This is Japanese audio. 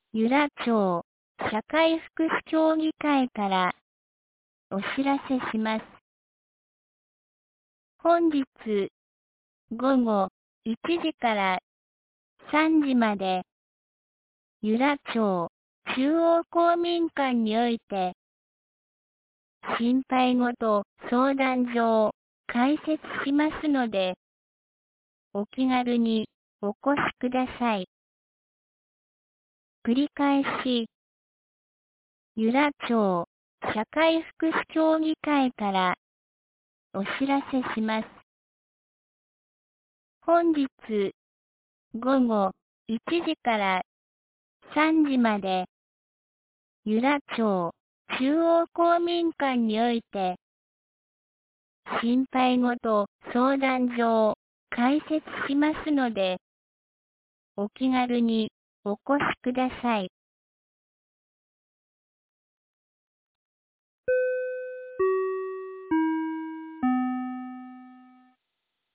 由良町社会福祉協議会からお知らせします。本日午後1時から3時まで、由良町中央公民館において、心配事相談所を開設しますので、お気軽にお越しください。繰り返し、由良町社会福祉協議会からお知らせします。本日午後1時から3時まで、由良町中央公民館において、心配事相談所を開設しますので、お気軽にお越しください。